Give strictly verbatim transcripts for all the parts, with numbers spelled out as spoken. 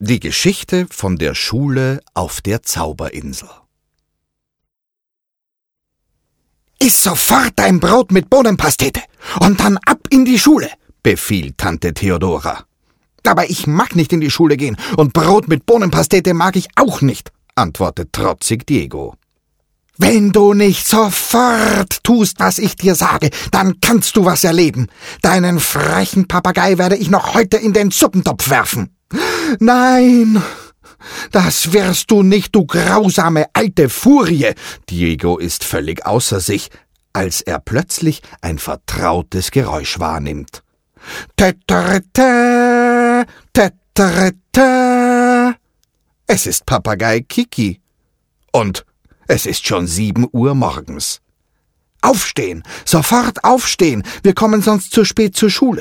Die Geschichte von der Schule auf der Zauberinsel. Iss sofort dein Brot mit Bohnenpastete und dann ab in die Schule, befiehlt Tante Theodora. Aber ich mag nicht in die Schule gehen und Brot mit Bohnenpastete mag ich auch nicht, antwortet trotzig Diego. Wenn du nicht sofort tust, was ich dir sage, dann kannst du was erleben. Deinen frechen Papagei werde ich noch heute in den Suppentopf werfen. Nein, das wirst du nicht, du grausame alte Furie. Diego ist völlig außer sich, als er plötzlich ein vertrautes Geräusch wahrnimmt. Tätterete, tätterete. Es ist Papagei Kiki. Und es ist schon sieben Uhr morgens. Aufstehen, sofort aufstehen, wir kommen sonst zu spät zur Schule.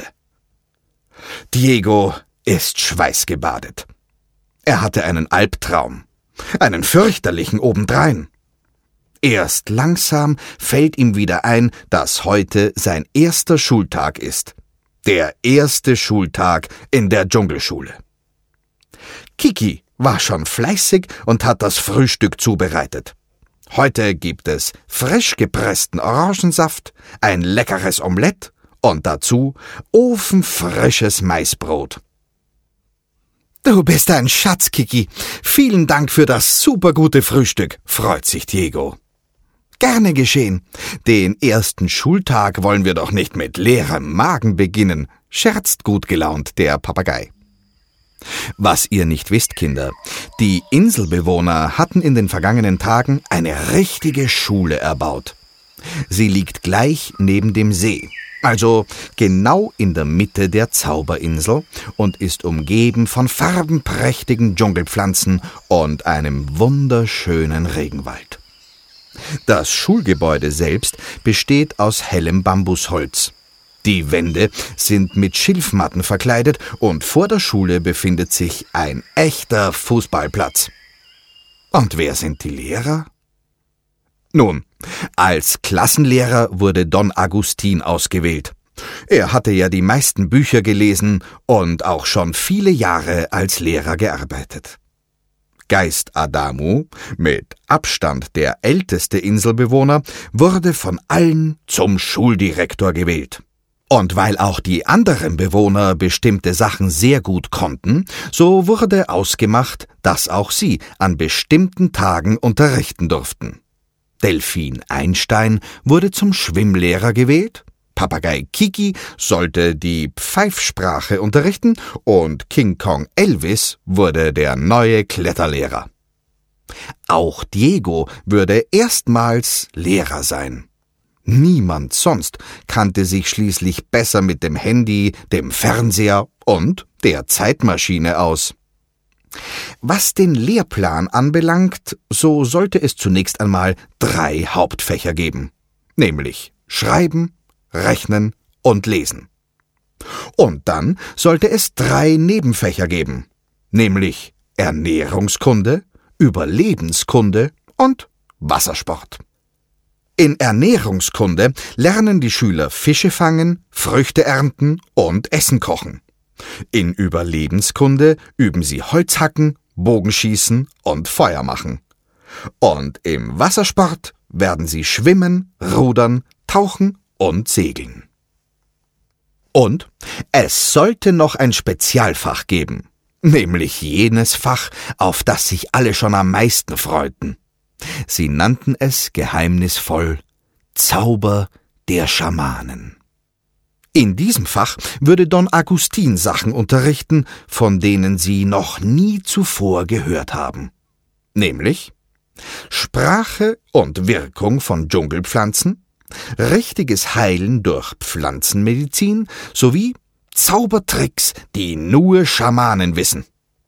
Diego ist schweißgebadet. Er hatte einen Albtraum, einen fürchterlichen obendrein. Erst langsam fällt ihm wieder ein, dass heute sein erster Schultag ist. Der erste Schultag in der Dschungelschule. Kiki war schon fleißig und hat das Frühstück zubereitet. Heute gibt es frisch gepressten Orangensaft, ein leckeres Omelett und dazu ofenfrisches Maisbrot. Du bist ein Schatz, Kiki. Vielen Dank für das supergute Frühstück, freut sich Diego. Gerne geschehen. Den ersten Schultag wollen wir doch nicht mit leerem Magen beginnen, scherzt gut gelaunt der Papagei. Was ihr nicht wisst, Kinder, die Inselbewohner hatten in den vergangenen Tagen eine richtige Schule erbaut. Sie liegt gleich neben dem See, also genau in der Mitte der Zauberinsel und ist umgeben von farbenprächtigen Dschungelpflanzen und einem wunderschönen Regenwald. Das Schulgebäude selbst besteht aus hellem Bambusholz. Die Wände sind mit Schilfmatten verkleidet und vor der Schule befindet sich ein echter Fußballplatz. Und wer sind die Lehrer? Nun, als Klassenlehrer wurde Don Agustin ausgewählt. Er hatte ja die meisten Bücher gelesen und auch schon viele Jahre als Lehrer gearbeitet. Geist Adamu, mit Abstand der älteste Inselbewohner, wurde von allen zum Schuldirektor gewählt. Und weil auch die anderen Bewohner bestimmte Sachen sehr gut konnten, so wurde ausgemacht, dass auch sie an bestimmten Tagen unterrichten durften. Delfin Einstein wurde zum Schwimmlehrer gewählt, Papagei Kiki sollte die Pfeifsprache unterrichten und King Kong Elvis wurde der neue Kletterlehrer. Auch Diego würde erstmals Lehrer sein. Niemand sonst kannte sich schließlich besser mit dem Handy, dem Fernseher und der Zeitmaschine aus. Was den Lehrplan anbelangt, so sollte es zunächst einmal drei Hauptfächer geben, nämlich Schreiben, Rechnen und Lesen. Und dann sollte es drei Nebenfächer geben, nämlich Ernährungskunde, Überlebenskunde und Wassersport. In Ernährungskunde lernen die Schüler Fische fangen, Früchte ernten und Essen kochen. In Überlebenskunde üben sie Holz hacken, Bogenschießen und Feuer machen. Und im Wassersport werden sie schwimmen, rudern, tauchen und segeln. Und es sollte noch ein Spezialfach geben, nämlich jenes Fach, auf das sich alle schon am meisten freuten. Sie nannten es geheimnisvoll Zauber der Schamanen. In diesem Fach würde Don Agustin Sachen unterrichten, von denen sie noch nie zuvor gehört haben. Nämlich Sprache und Wirkung von Dschungelpflanzen, richtiges Heilen durch Pflanzenmedizin sowie Zaubertricks, die nur Schamanen wissen.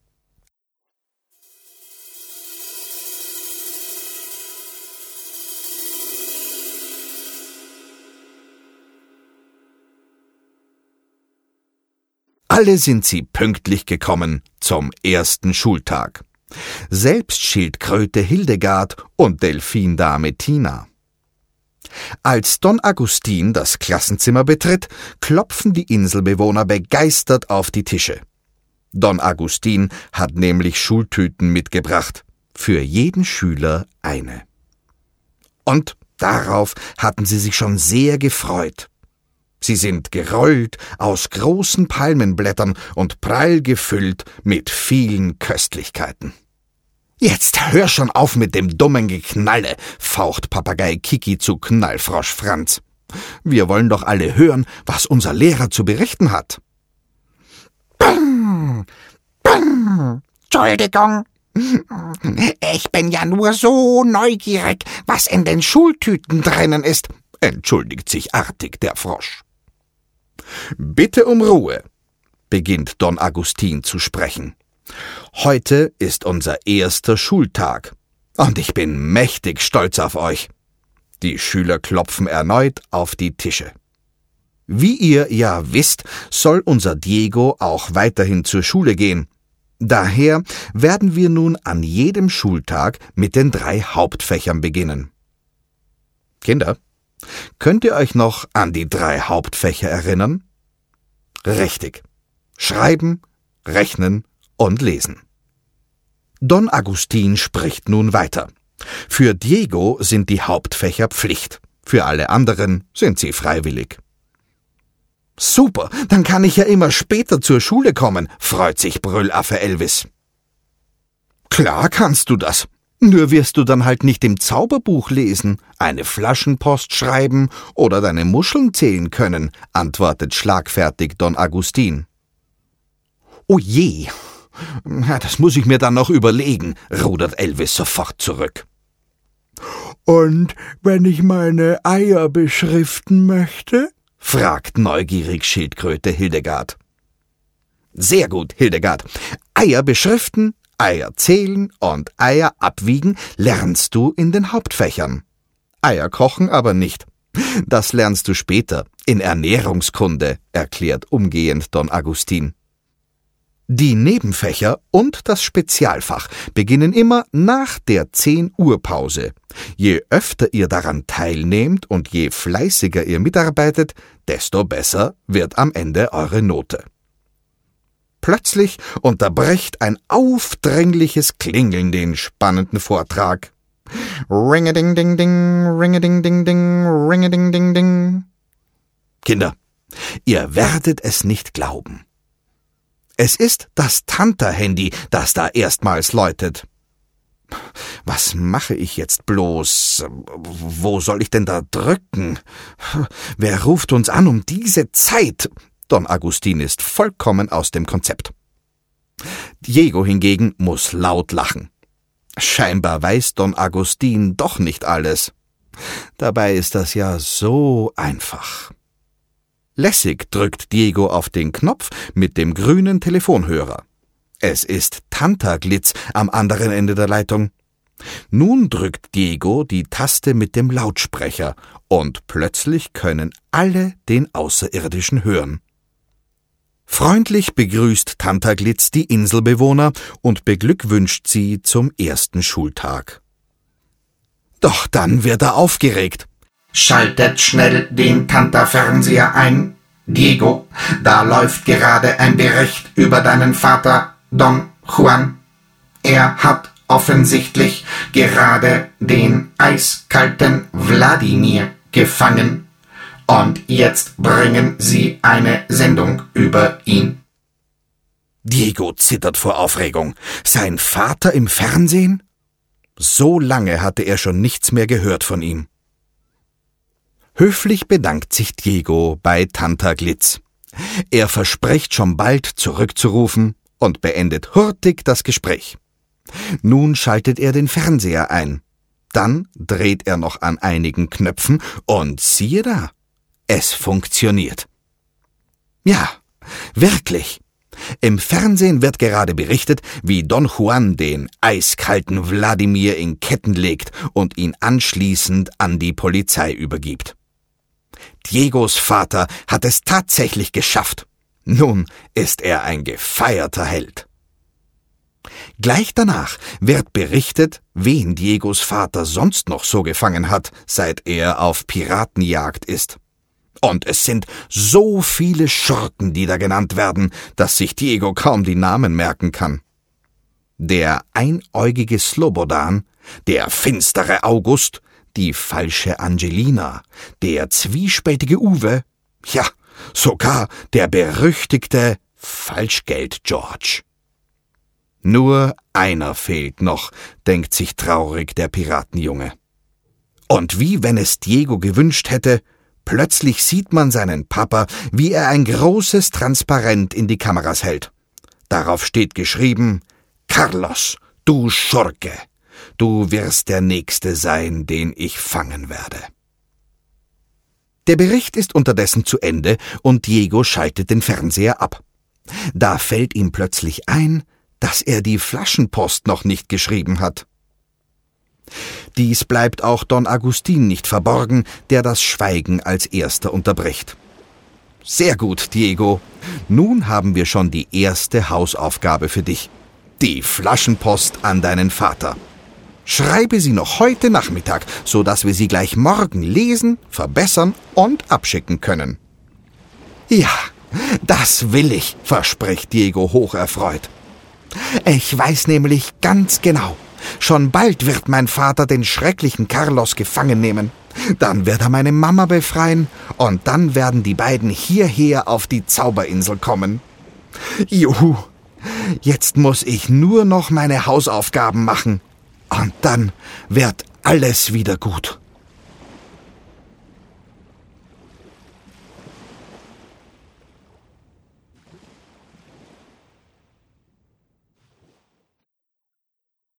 Alle sind sie pünktlich gekommen zum ersten Schultag. Selbst Schildkröte Hildegard und Delfindame Tina. Als Don Agustin das Klassenzimmer betritt, klopfen die Inselbewohner begeistert auf die Tische. Don Agustin hat nämlich Schultüten mitgebracht. Für jeden Schüler eine. Und darauf hatten sie sich schon sehr gefreut. Sie sind gerollt aus großen Palmenblättern und prall gefüllt mit vielen Köstlichkeiten. »Jetzt hör schon auf mit dem dummen Geknalle«, faucht Papagei Kiki zu Knallfrosch Franz. »Wir wollen doch alle hören, was unser Lehrer zu berichten hat.« Bang, bang, Entschuldigung. Ich bin ja nur so neugierig, was in den Schultüten drinnen ist, entschuldigt sich artig der Frosch. »Bitte um Ruhe«, beginnt Don Agustin zu sprechen. »Heute ist unser erster Schultag und ich bin mächtig stolz auf euch.« Die Schüler klopfen erneut auf die Tische. »Wie ihr ja wisst, soll unser Diego auch weiterhin zur Schule gehen. Daher werden wir nun an jedem Schultag mit den drei Hauptfächern beginnen. Kinder, könnt ihr euch noch an die drei Hauptfächer erinnern? Richtig. Schreiben, Rechnen und Lesen. Don Agustin spricht nun weiter. Für Diego sind die Hauptfächer Pflicht, für alle anderen sind sie freiwillig. »Super, dann kann ich ja immer später zur Schule kommen«, freut sich Brüllaffe Elvis. »Klar kannst du das, nur wirst du dann halt nicht im Zauberbuch lesen, eine Flaschenpost schreiben oder deine Muscheln zählen können«, antwortet schlagfertig Don Agustin. »Oh je, das muss ich mir dann noch überlegen«, rudert Elvis sofort zurück. »Und wenn ich meine Eier beschriften möchte?« fragt neugierig Schildkröte Hildegard. »Sehr gut, Hildegard. Eier beschriften, Eier zählen und Eier abwiegen lernst du in den Hauptfächern. Eier kochen aber nicht. Das lernst du später in Ernährungskunde«, erklärt umgehend Don Agustin. Die Nebenfächer und das Spezialfach beginnen immer nach der zehn Uhr Pause. Je öfter ihr daran teilnehmt und je fleißiger ihr mitarbeitet, desto besser wird am Ende eure Note. Plötzlich unterbricht ein aufdringliches Klingeln den spannenden Vortrag. Ring-a-ding-ding-ding, ring-a-ding-ding-ding, ring-a-ding-ding-ding. Kinder, ihr werdet es nicht glauben. Es ist das Tanta-Handy, das da erstmals läutet. Was mache ich jetzt bloß? Wo soll ich denn da drücken? Wer ruft uns an um diese Zeit? Don Agustin ist vollkommen aus dem Konzept. Diego hingegen muss laut lachen. Scheinbar weiß Don Agustin doch nicht alles. Dabei ist das ja so einfach. Lässig drückt Diego auf den Knopf mit dem grünen Telefonhörer. Es ist Tantaglitz am anderen Ende der Leitung. Nun drückt Diego die Taste mit dem Lautsprecher und plötzlich können alle den Außerirdischen hören. Freundlich begrüßt Tantaglitz die Inselbewohner und beglückwünscht sie zum ersten Schultag. Doch dann wird er aufgeregt. »Schaltet schnell den Tanta-Fernseher ein. Diego, da läuft gerade ein Bericht über deinen Vater, Don Juan. Er hat offensichtlich gerade den eiskalten Wladimir gefangen. Und jetzt bringen sie eine Sendung über ihn.« Diego zittert vor Aufregung. Sein Vater im Fernsehen? So lange hatte er schon nichts mehr gehört von ihm. Höflich bedankt sich Diego bei Tantaglitz. Er verspricht schon bald zurückzurufen und beendet hurtig das Gespräch. Nun schaltet er den Fernseher ein. Dann dreht er noch an einigen Knöpfen und siehe da, es funktioniert. Ja, wirklich. Im Fernsehen wird gerade berichtet, wie Don Juan den eiskalten Wladimir in Ketten legt und ihn anschließend an die Polizei übergibt. Diegos Vater hat es tatsächlich geschafft. Nun ist er ein gefeierter Held. Gleich danach wird berichtet, wen Diegos Vater sonst noch so gefangen hat, seit er auf Piratenjagd ist. Und es sind so viele Schurken, die da genannt werden, dass sich Diego kaum die Namen merken kann. Der einäugige Slobodan, der finstere August, die falsche Angelina, der zwiespältige Uwe, ja, sogar der berüchtigte Falschgeld-George. Nur einer fehlt noch, denkt sich traurig der Piratenjunge. Und wie wenn es Diego gewünscht hätte, plötzlich sieht man seinen Papa, wie er ein großes Transparent in die Kameras hält. Darauf steht geschrieben: Carlos, du Schurke, du wirst der Nächste sein, den ich fangen werde. Der Bericht ist unterdessen zu Ende und Diego schaltet den Fernseher ab. Da fällt ihm plötzlich ein, dass er die Flaschenpost noch nicht geschrieben hat. Dies bleibt auch Don Agustin nicht verborgen, der das Schweigen als erster unterbricht. Sehr gut, Diego. Nun haben wir schon die erste Hausaufgabe für dich. Die Flaschenpost an deinen Vater. Schreibe sie noch heute Nachmittag, so dass wir sie gleich morgen lesen, verbessern und abschicken können. Ja, das will ich, verspricht Diego hocherfreut. Ich weiß nämlich ganz genau, schon bald wird mein Vater den schrecklichen Carlos gefangen nehmen. Dann wird er meine Mama befreien und dann werden die beiden hierher auf die Zauberinsel kommen. Juhu, jetzt muss ich nur noch meine Hausaufgaben machen und dann wird alles wieder gut.